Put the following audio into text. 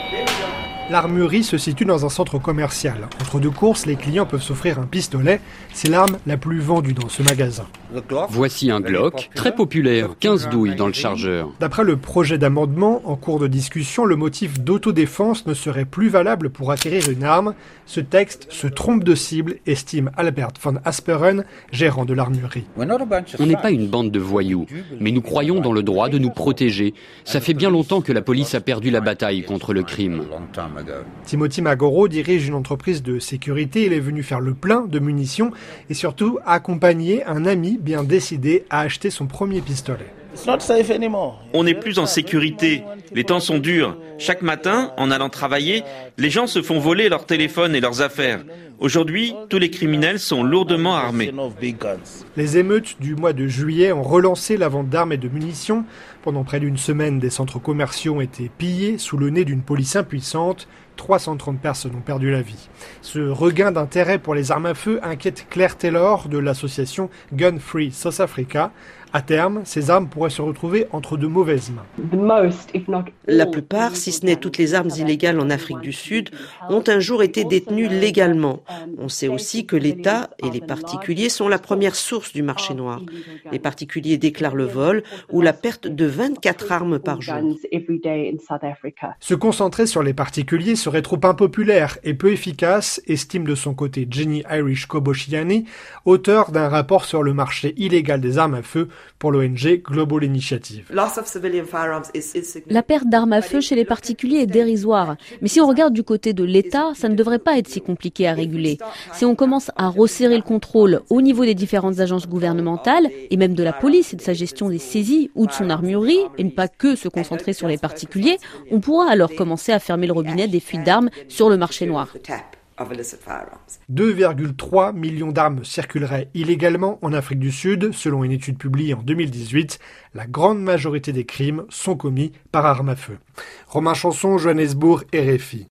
L'armurerie se situe dans un centre commercial. Entre deux courses, les clients peuvent s'offrir un pistolet. C'est l'arme la plus vendue dans ce magasin. Voici un Glock, très populaire, 15 douilles dans le chargeur. D'après le projet d'amendement, en cours de discussion, le motif d'autodéfense ne serait plus valable pour acquérir une arme. Ce texte se trompe de cible, estime Albert von Asperen, gérant de l'armurerie. On n'est pas une bande de voyous, mais nous croyons dans le droit de nous protéger. Ça fait bien longtemps que la police a perdu la bataille contre le crime. Timothy Magoro dirige une entreprise de sécurité. Il est venu faire le plein de munitions et surtout accompagner un ami bien décidé à acheter son premier pistolet. On n'est plus en sécurité. Les temps sont durs. Chaque matin, en allant travailler, les gens se font voler leurs téléphones et leurs affaires. Aujourd'hui, tous les criminels sont lourdement armés. Les émeutes du mois de juillet ont relancé la vente d'armes et de munitions. Pendant près d'une semaine, des centres commerciaux ont été pillés sous le nez d'une police impuissante. 330 personnes ont perdu la vie. Ce regain d'intérêt pour les armes à feu inquiète Claire Taylor de l'association Gun Free South Africa. À terme, ces armes pourraient se retrouver entre de mauvaises mains. La plupart, si ce n'est toutes les armes illégales en Afrique du Sud, ont un jour été détenues légalement. On sait aussi que l'État et les particuliers sont la première source du marché noir. Les particuliers déclarent le vol ou la perte de 24 armes par jour. Se concentrer sur les particuliers serait trop impopulaire et peu efficace, estime de son côté Jenny Irish Koboshiani, auteur d'un rapport sur le marché illégal des armes à feu pour l'ONG Global Initiative. La perte d'armes à feu chez les particuliers est dérisoire. Mais si on regarde du côté de l'État, ça ne devrait pas être si compliqué à réguler. Si on commence à resserrer le contrôle au niveau des différentes agences gouvernementales, et même de la police et de sa gestion des saisies ou de son armurerie, et ne pas que se concentrer sur les particuliers, on pourra alors commencer à fermer le robinet des fuites d'armes sur le marché noir. 2,3 millions d'armes circuleraient illégalement en Afrique du Sud, selon une étude publiée en 2018. La grande majorité des crimes sont commis par armes à feu. Romain Chanson, Johannesburg, RFI.